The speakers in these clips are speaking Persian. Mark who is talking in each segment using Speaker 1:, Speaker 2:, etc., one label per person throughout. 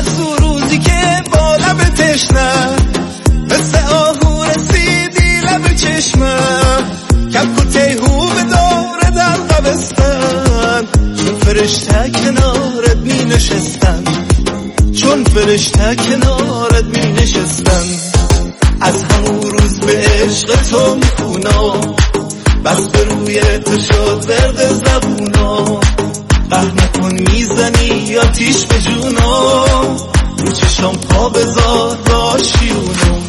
Speaker 1: از اون روزی که با لب تشنه مثل آهو رسیدی لب چشمم، کبک و تیهو به داره در قبستن، چون فرشته کنارت می نشستن، چون فرشته کنارت می نشستن. از همون روز به عشق تو میخونم، بس به روی تو شد ورد زبونم، قهر نکن میزنی آتیش به جونم، رو چشم پا بذار باشیونم.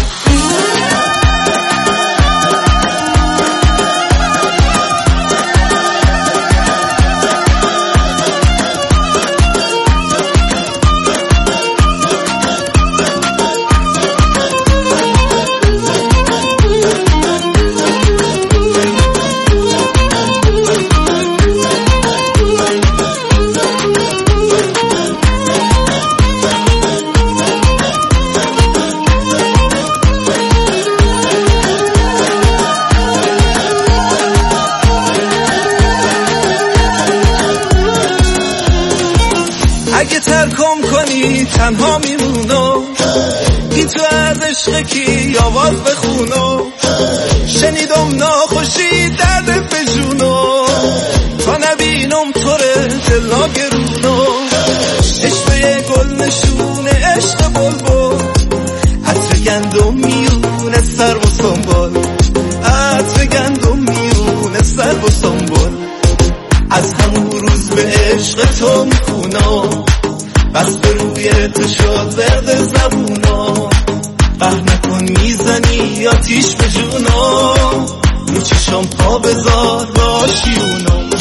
Speaker 1: اگه ترکم کنی تنها میمونم، بی تو از عشق کی آواز بخونم، شنیدم ناخوشی درد به جونم، تا نبینم تو ره دلا گرونم، عشق گل نشونه عشق بلبل، عطر گندم میونه سر و سنبال، عطر گندم میونه سر و سنبال. از همون روز به عشق تو میخونم، بس به روی تو شد ورد زبونم، قهر نکن میزنی آتیش به جونم، رو چشم پا بذار باشیونم.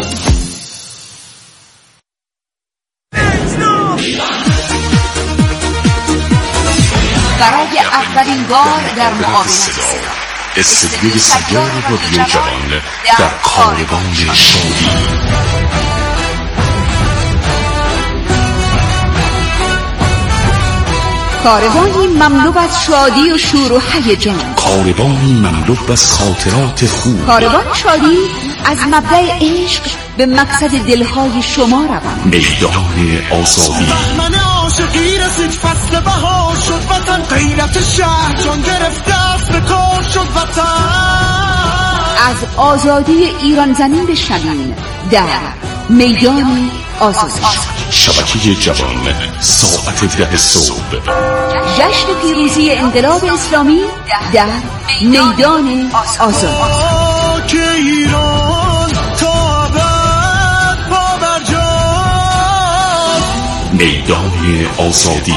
Speaker 2: برای اولین بار در معاونت
Speaker 3: استدیوی سیار رادیو جوان در کاروان شادی.
Speaker 2: کاروانی مملو از شادی و شور و هیجان،
Speaker 3: کاروانی مملو از خاطرات خوب،
Speaker 2: کاروان شادی از مبدأ عشق به مقصد دلهای شما روان.
Speaker 3: میدان آزادی،
Speaker 1: بهمن عاشقی رسید فصل بهار شد وطن، غیرت شهر جان گرفته است به کار شد وطن.
Speaker 2: از آزادی ایران زمین بشنویم در میدان آزادی.
Speaker 3: شبکه جوان ساعت 10 صبح.
Speaker 2: جشن پیروزی انقلاب اسلامی در میدان آزادی.
Speaker 1: که ایران تا ابد پا بر جا.
Speaker 3: میدان آزادی.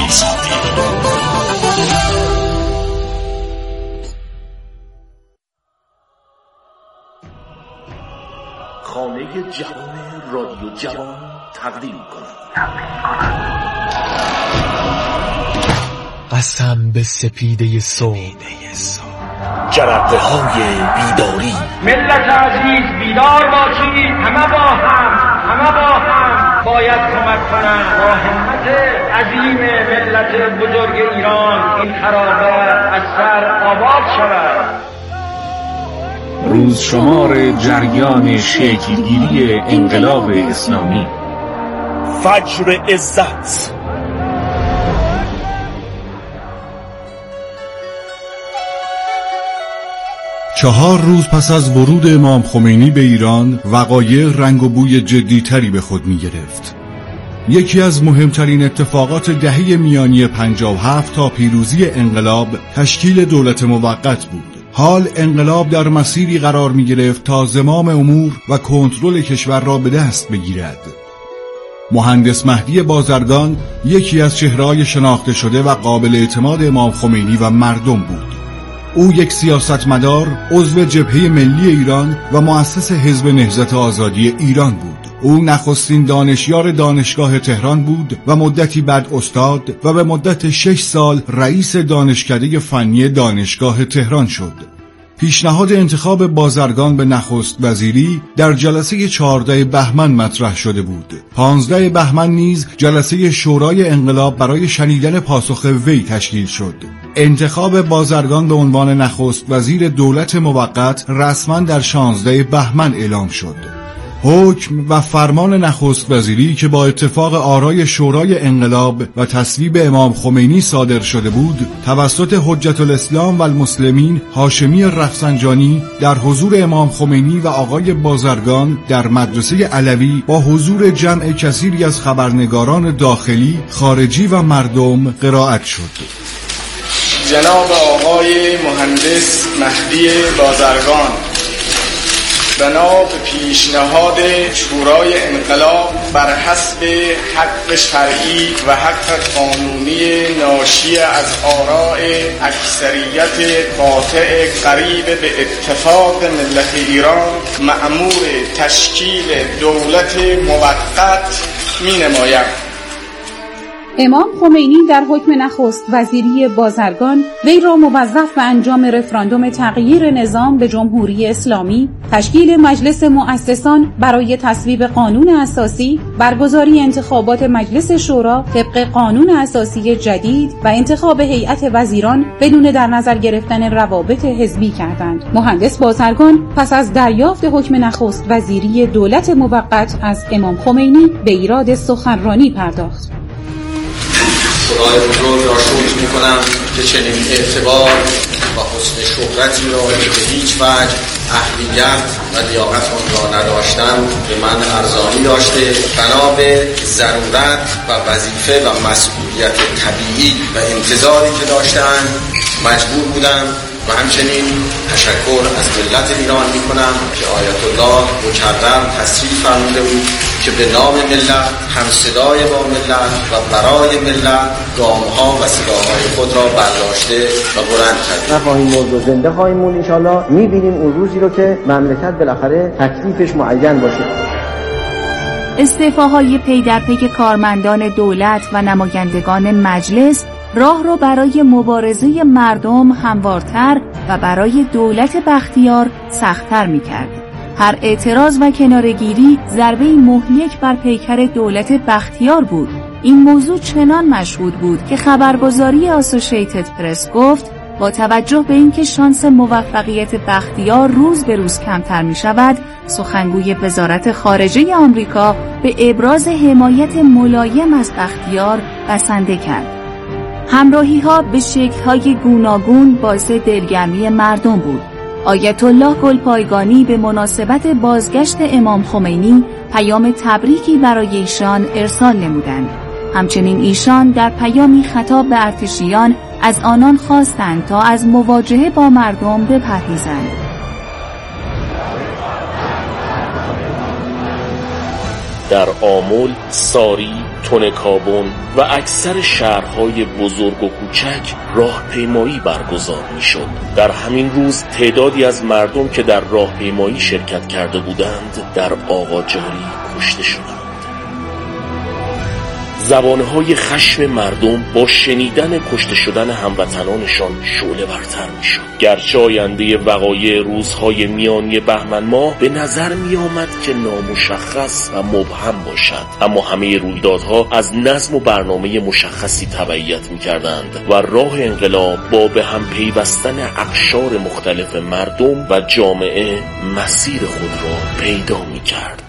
Speaker 4: خانه جوان رادیو جوان تقدیم کند.
Speaker 5: قسم به سپیده صبح،
Speaker 4: جرقه های بیداری.
Speaker 6: ملت عزیز بیدار باشید، همه با هم باید کمک کنند با همت عظیم ملت بزرگ ایران این خرابه از سر آباد شود.
Speaker 7: روز شمار جریان شکلگیری انقلاب اسلامی،
Speaker 4: فجر عزت.
Speaker 8: چهار روز پس از ورود امام خمینی به ایران، وقایع رنگ و بوی جدی‌تری به خود می گرفت. یکی از مهمترین اتفاقات دهه میانی 57 تا پیروزی انقلاب تشکیل دولت موقت بود. حال انقلاب در مسیری قرار می گرفت تا زمام امور و کنترل کشور را به دست بگیرد. مهندس مهدی بازرگان یکی از چهره‌های شناخته شده و قابل اعتماد امام خمینی و مردم بود. او یک سیاستمدار، عضو جبهه ملی ایران و مؤسس حزب نهضت آزادی ایران بود. او نخستین دانشیار دانشگاه تهران بود و مدتی بعد استاد و به مدت 6 سال رئیس دانشکده فنی دانشگاه تهران شد. پیشنهاد انتخاب بازرگان به نخست وزیری در جلسه 14 بهمن مطرح شده بود. 15 بهمن نیز جلسه شورای انقلاب برای شنیدن پاسخ وی تشکیل شد. انتخاب بازرگان به عنوان نخست وزیر دولت موقت رسما در 16 بهمن اعلام شد. حکم و فرمان نخست وزیری که با اتفاق آرای شورای انقلاب و تصویب امام خمینی صادر شده بود توسط حجت الاسلام و المسلمین هاشمی رفسنجانی در حضور امام خمینی و آقای بازرگان در مدرسه علوی با حضور جمع کثیری از خبرنگاران داخلی، خارجی و مردم قرائت شد.
Speaker 9: جناب آقای مهندس مهدی بازرگان بنا به پیشنهاد شورای انقلاب بر حسب حق شرعی و حق قانونی ناشی از آراء اکثریت قاطع قریب به اتفاق ملت ایران مأمور تشکیل دولت موقت می نماید.
Speaker 2: امام خمینی در حکم نخست وزیری بازرگان وی را موظف به انجام رفراندوم تغییر نظام به جمهوری اسلامی، تشکیل مجلس مؤسسان برای تصویب قانون اساسی، برگزاری انتخابات مجلس شورا طبق قانون اساسی جدید و انتخاب هیئت وزیران بدون در نظر گرفتن روابط حزبی کردند. مهندس بازرگان پس از دریافت حکم نخست وزیری دولت موقت از امام خمینی به ایراد سخنرانی پرداخت.
Speaker 10: خدای بزرگ را شکر می‌کنم که چنین اعتبار و حسن شهرتی را که به هیچ وجه اهلیت و لیاقت آن را نداشتم به من ارزانی داشته، بنا به ضرورت و وظیفه و مسئولیت طبیعی و انتظاری که داشتند مجبور بودم و همچنین تشکر از ملت ایران می‌کنم که آیت الله مکرم تصریح فرموده بود که به نام ملت هم صدای با ملت و برای ملت گام‌ها و صداهای خود را برداشته و بلند کرد.
Speaker 11: نخواهیم مرد و زنده خواهیم موند انشاءالله. می‌بینیم اون روزی رو که مملکت بالاخره تکلیفش معین باشه.
Speaker 12: استعفاهای پی در پی کارمندان دولت و نمایندگان مجلس راه رو برای مبارزه مردم هموارتر و برای دولت بختیار سخت‌تر می‌کرد. هر اعتراض و کناره‌گیری ضربه مهلک بر پیکر دولت بختیار بود. این موضوع چنان مشهود بود که خبرگزاری آسوشیتد پرس گفت با توجه به اینکه شانس موفقیت بختیار روز به روز کمتر می شود، سخنگوی وزارت خارجه آمریکا به ابراز حمایت ملایم از بختیار بسنده کرد. همراهی‌ها به شکل‌های گوناگون باعث دلگرمی مردم بود. آیت الله گلپایگانی به مناسبت بازگشت امام خمینی پیام تبریکی برای ایشان ارسال نمودند. همچنین ایشان در پیامی خطاب به ارتشیان از آنان خواستند تا از مواجهه با مردم بپرهیزند.
Speaker 4: در آمل، ساری، تونکابون و اکثر شهرهای بزرگ و کوچک راهپیمایی برگزار می‌شد. در همین روز تعدادی از مردم که در راهپیمایی شرکت کرده بودند در آقاجاری کشته شدند. زبانهای خشم مردم با شنیدن کشته شدن هموطنانشان شعله برتر میشد. گرچه آینده وقایع روزهای میانی بهمن ماه به نظر می آمد که نامشخص و مبهم باشد، اما همه رویدادها از نظم و برنامه مشخصی تبعیت می کردند و راه انقلاب با به هم پیوستن اقشار مختلف مردم و جامعه مسیر خود را پیدا می کرد.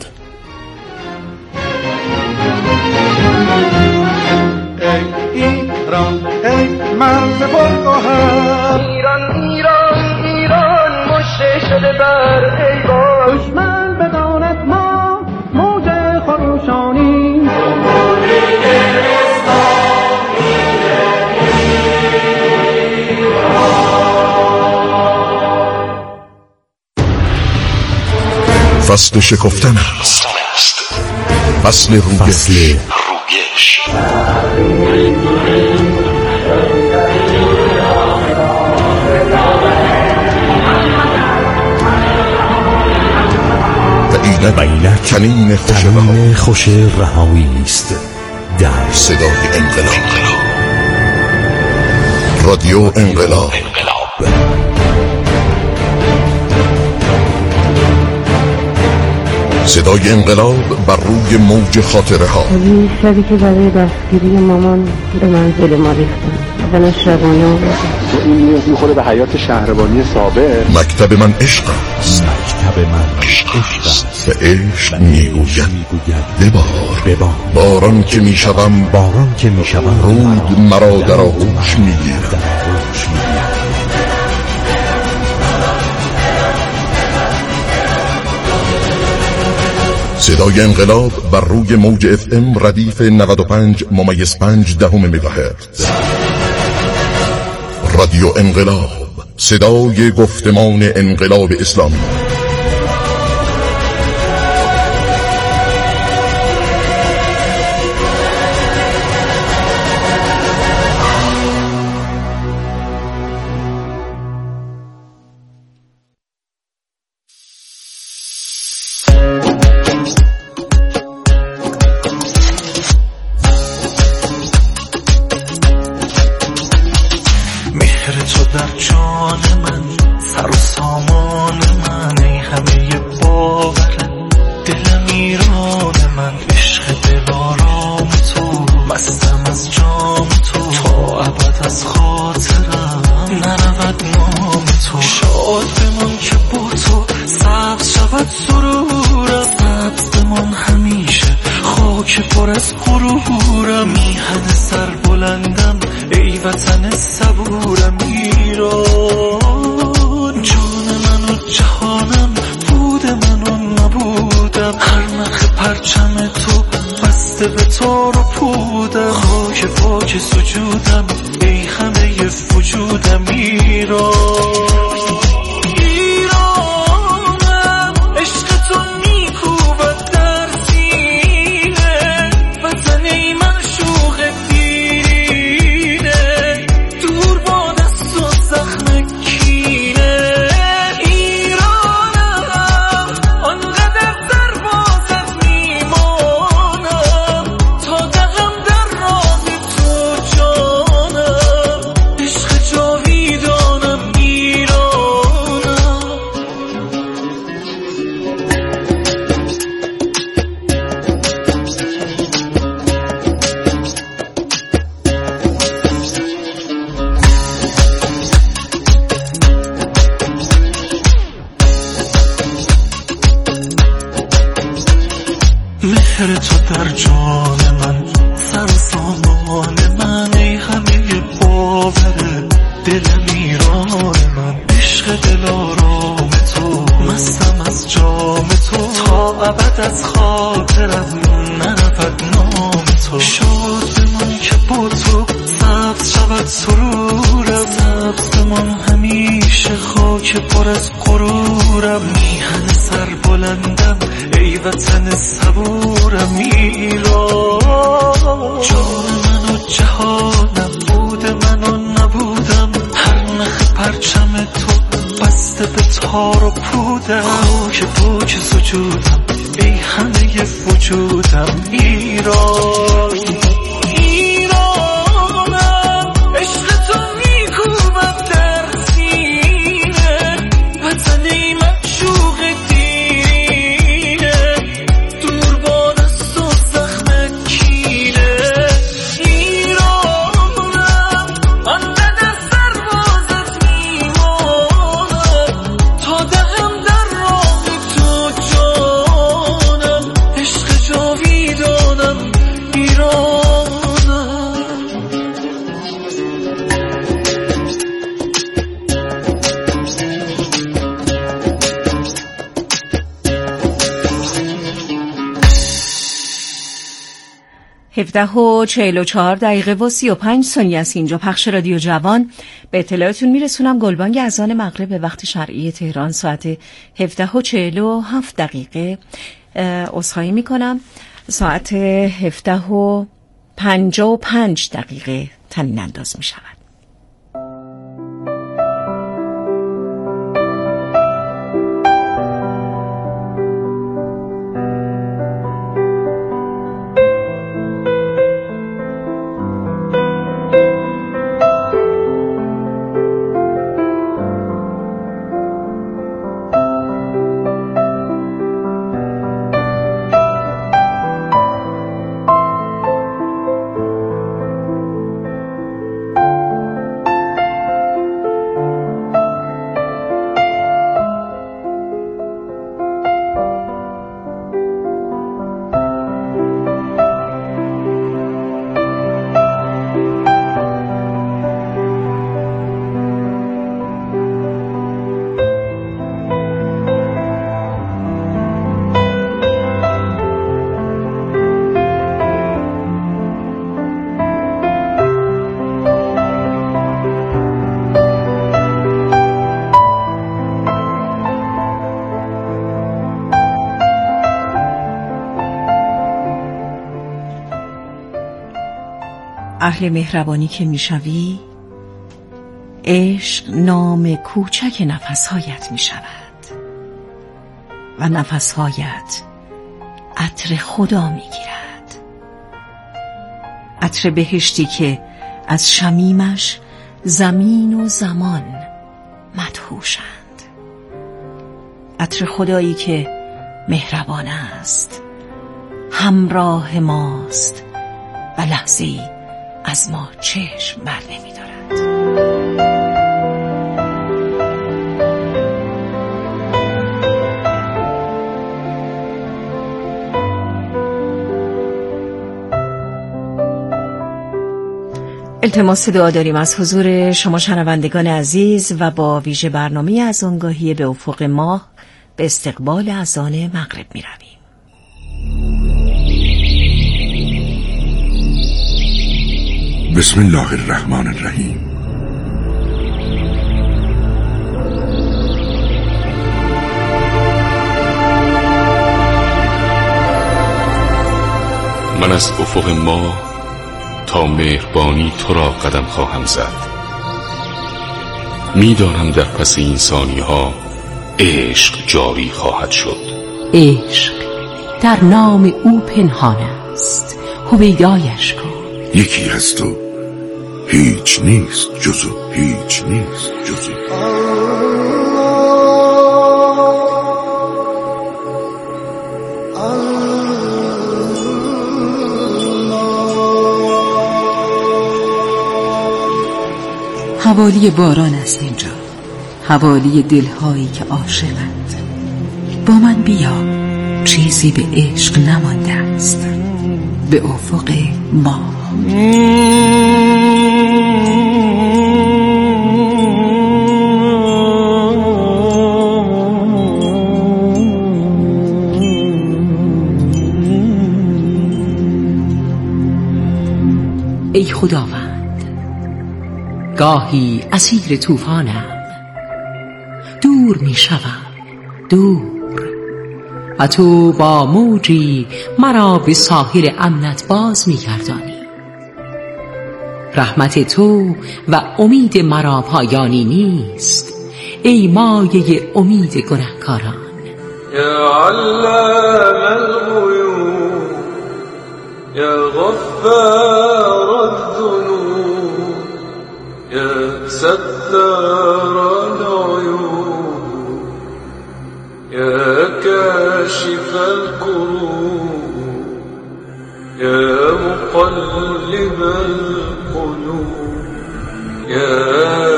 Speaker 1: ای ایران ای مرز پرگوهر،
Speaker 6: ایران ایران ایران مشت شده بر ایوان،
Speaker 1: دشمن بداند ما موج خروشانی،
Speaker 3: فصل شکفتن است، فصل رویش. و اینک کمین خوش رهایی است در صدای انقلاب. رادیو انقلاب. صدای انقلاب بر روی موج خاطره ها.
Speaker 13: شبی که برای دستگیری مامان به منزل ما ریختن، دلش شبانه
Speaker 14: تو این نیاز میخوره به حیات شهربانی سابق.
Speaker 3: مکتب من عشق است،
Speaker 15: مکتب من عشق است،
Speaker 3: به عشق میگوید ببار. باران که میشوم رود مرا در آغوش میگیرد. صدای انقلاب بر روی موج FM ردیف 95.5 مگاهرتز. رادیو انقلاب، صدای گفتمان انقلاب اسلامی.
Speaker 12: و 44 دقیقه و 35 ثانیه است. اینجا پخش رادیو جوان. به اطلاعتون میرسونم گلبانگ اذان مغرب به وقت شرعی تهران ساعت 17 و 47 دقیقه. عذرخواهی میکنم، ساعت 17 و 55 دقیقه طنین انداز میشود.
Speaker 13: اهل مهربانی که میشوی، عشق نام کوچک نفسهایت میشود و نفسهایت عطر خدا میگیرد، عطر بهشتی که از شمیمش زمین و زمان مدهوشند، عطر خدایی که مهربان است، همراه ماست و لحظه‌ای از ما چشم بر نمی‌دارد. التماس دعا داریم از حضور شما شنوندگان عزیز و با ویژه برنامه از آنگاهی به افق ماه به استقبال اذان مغرب می رویم.
Speaker 3: بسم الله الرحمن الرحیم.
Speaker 7: من از افق ماه تا مهربانی تو را قدم خواهم زد. میدانم در پس این ثانیه ها عشق جاری خواهد شد.
Speaker 16: عشق در نام او پنهان است، هویدایش کن.
Speaker 3: یکی هست و هیچ نیست جزو، هیچ نیست جزو.
Speaker 16: حوالی باران است اینجا، حوالی دلهایی که عاشقند. با من بیا، چیزی به عشق نمانده است. به افق ماه. ای خداوند، گاهی اسیر طوفانم، دور می شوم، دور، و تو با موجی مرا به ساحل امنت باز می گردانی. رحمت تو و امید مرا پایانی نیست، ای مایه امید گنهکاران.
Speaker 1: یا علام الغیوب، یا غفار الذنوب، یا ستار العیوب، یا کاشف الکروب، یا مقلب القلوب، یا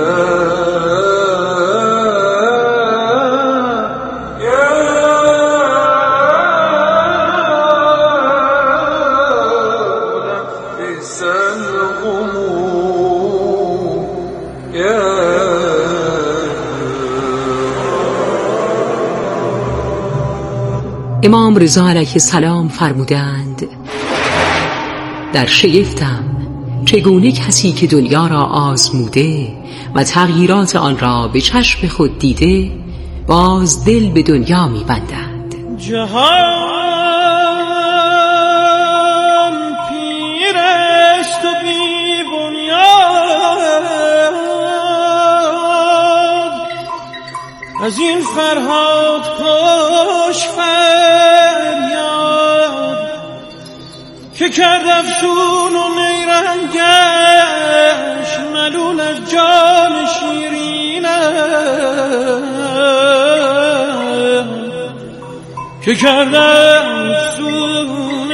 Speaker 16: امام رضا علیه السلام فرمودند: در شگفتم چگونه کسی که دنیا را آزموده و تغییرات آن را به چشم خود دیده باز دل به دنیا می بندد.
Speaker 1: جهان پیرست و بی بنیاد، از این فرهاد کش فریاد که کرد افسون و نیرنگش ملول از جان شیرینم، که کرد افسون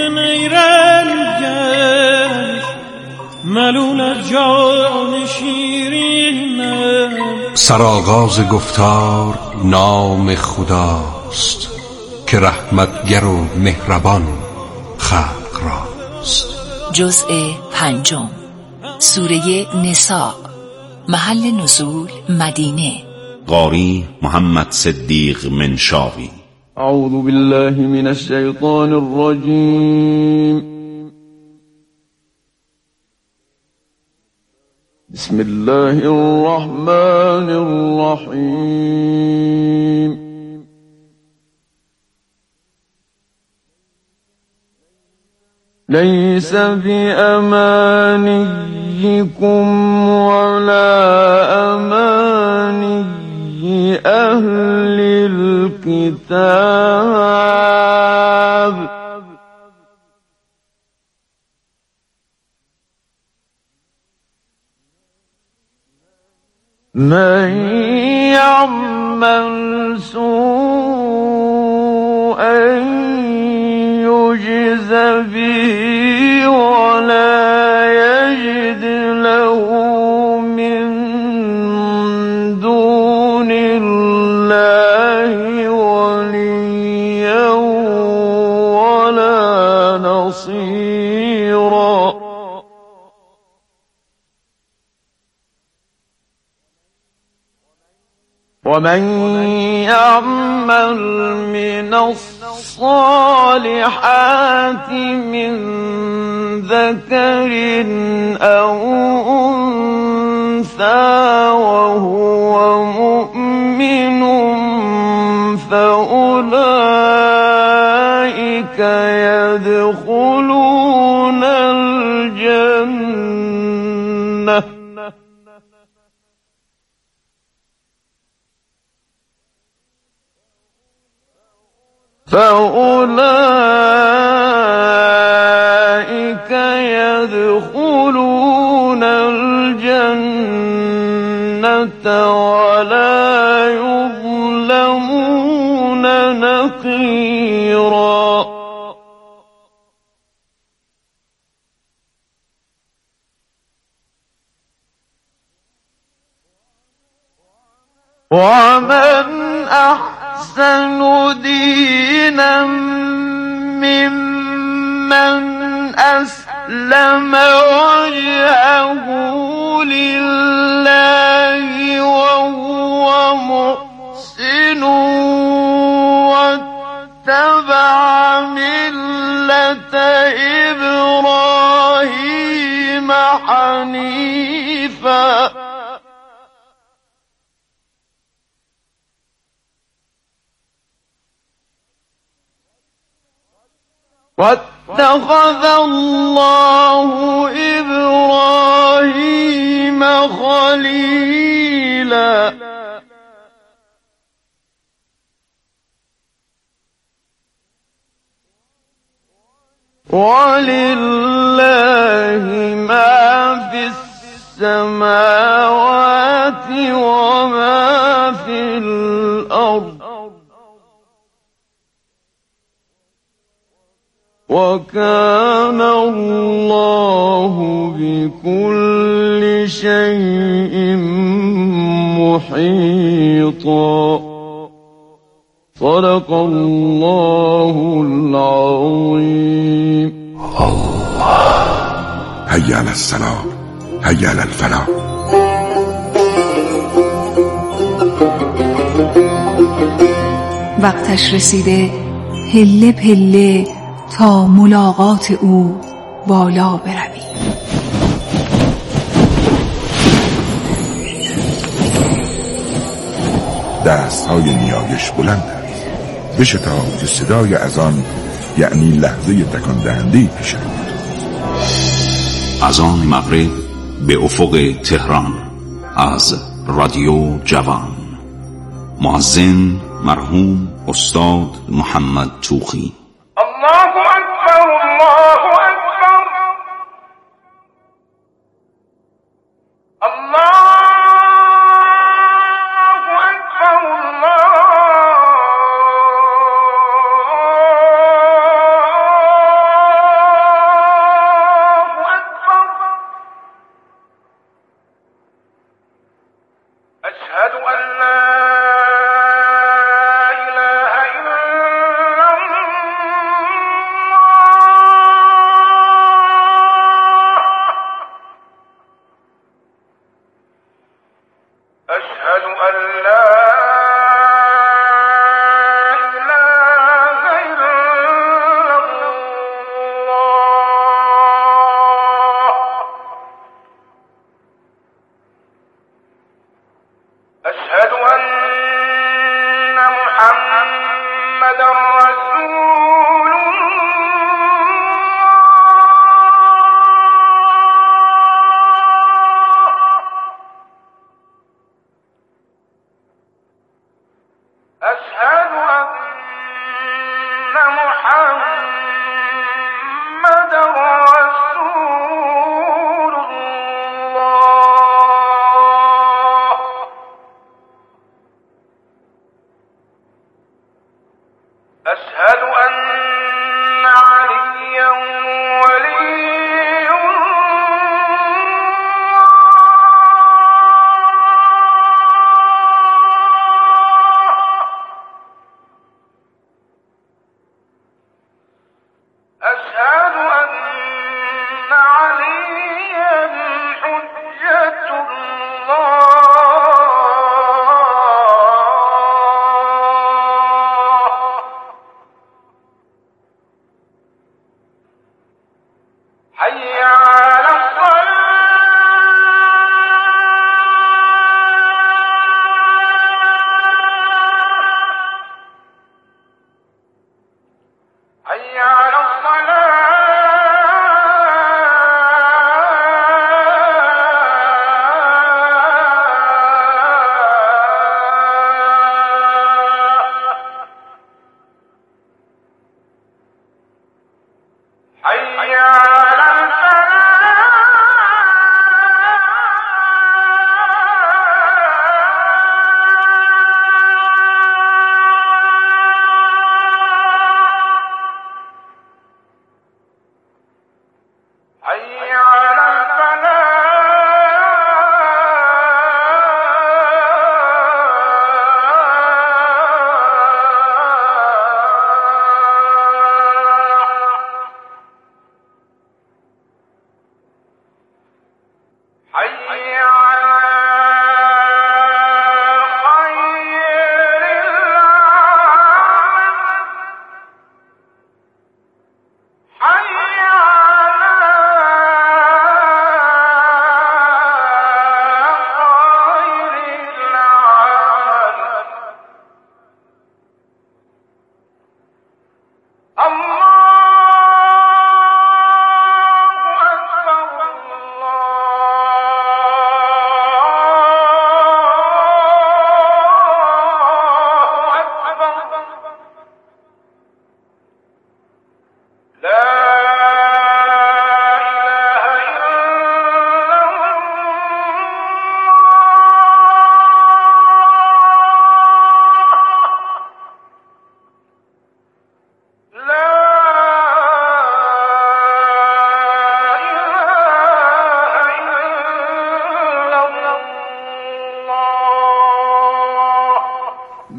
Speaker 1: نیرنگش ملول از جان شیرینم.
Speaker 17: سرآغاز گفتار نام خداست که رحمتگر و مهربان خلق راست.
Speaker 18: جزء 5 سوره نساء، محل نزول مدینه.
Speaker 19: قاری محمد صدیق منشاوی.
Speaker 20: اعوذ بالله من الشیطان الرجیم. بسم الله الرحمن الرحیم. ليس بأمانيكم ولا أماني أهل الكتاب من يعمل سوءا يجز به ولا يجد له من دون الله وليا ولا نصيرا ومن يعمل من الصالحات من ذكر أو أنثى وهو مؤمن فأولئك يدخلون الجنة ولا يظلمون نقيرا ومن أحسن دينا ممن أسلم وجهه لله وهو محسن واتبع ملة إبراهيم حنيفا واتخذ الله إبراهيم خليلا ولله ما في السماوات وما في الأرض وكان الله بكل شيء محيطا صدق الله العظيم.
Speaker 21: الله هيا على السلام هيا على الفلاح.
Speaker 12: وقتش رسیده پله پله تا ملاقات او بالا بروی.
Speaker 21: دستهای نیایش بلند است. بشتاب که صدای اذان یعنی لحظه تکان دهنده پیش روید.
Speaker 19: اذان مغرب به افق تهران از رادیو جوان. مؤذن مرحوم استاد محمد توخی.
Speaker 6: الله أكبر الله أكبر الله أكبر الله أكبر أشهد أن لا محمد رسول الله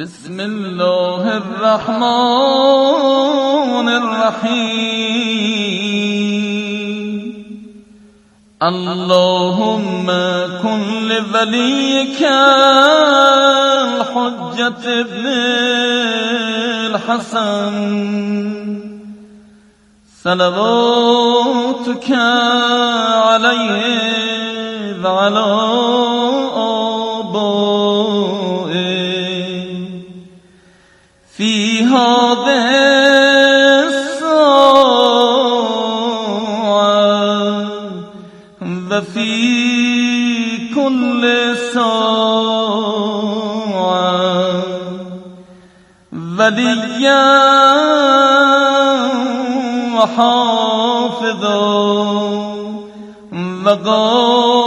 Speaker 1: بسم الله الرحمن الرحیم اللهم كن لوليك الحجة ابن الحسن صلواتك عليه وعلى آبائه في هذه الساعة وفي كل ساعة وليا وحافظا وقائدا